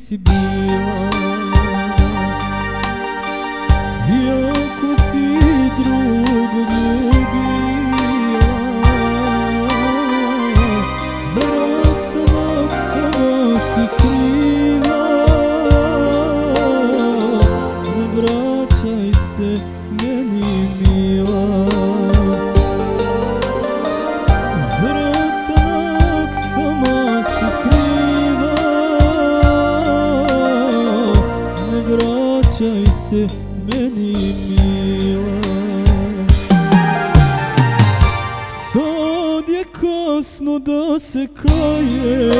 si bila, iako si drugog ljubila, za rastanak samo si kriva. Ne vraćaj se meni mila, za rastanak sama si kriva. Ne vraćaj se meni mila. Sad je kasno da se kaje,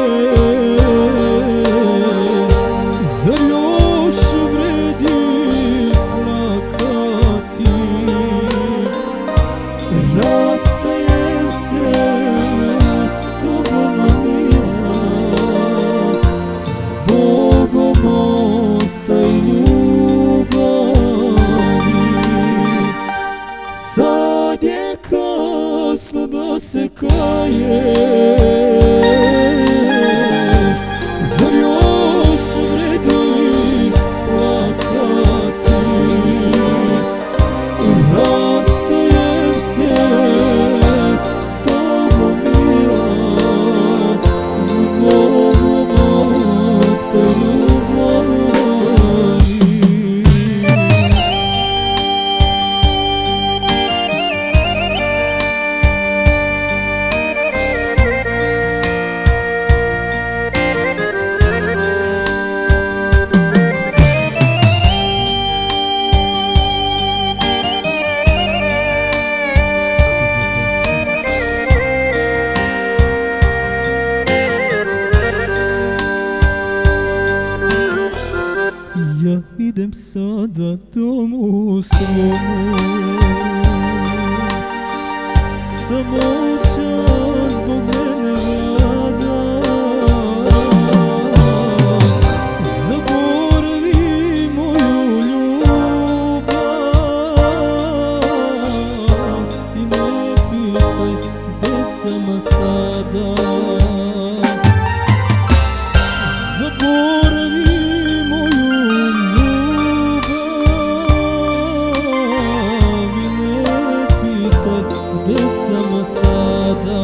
zar još vredi plakati? Rastajem se s tobom mila, zbogom ostaj ljubavi. Sad je kasno da se kaješ, zar još vredi plakati? Rastajem se s tobom mila, zbogom ostaj ljubavi. Ja idem sada domu svomu, samoća zbog mene vlada. Zaboravi moju ljubav i ne pitaj gde sam sada. Zaboravi gde sam sada.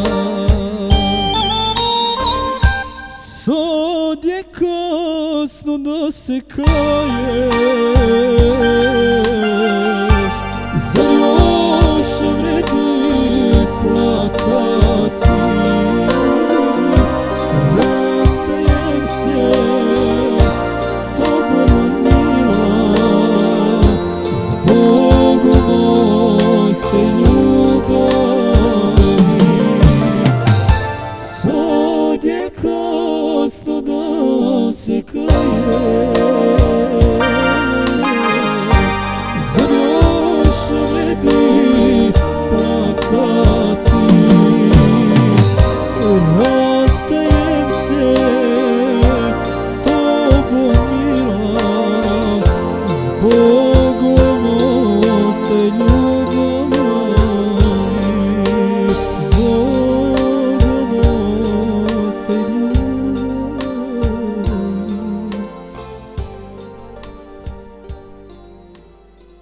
Sad je kasno da se kaješ, zar još vredi plakati? Rastajem se s tobom mila, zbogom ostaj ljubavi. Sad je kasno da se kaješ, zar još vredi plakati? Rastajem se s tobom mila, zbog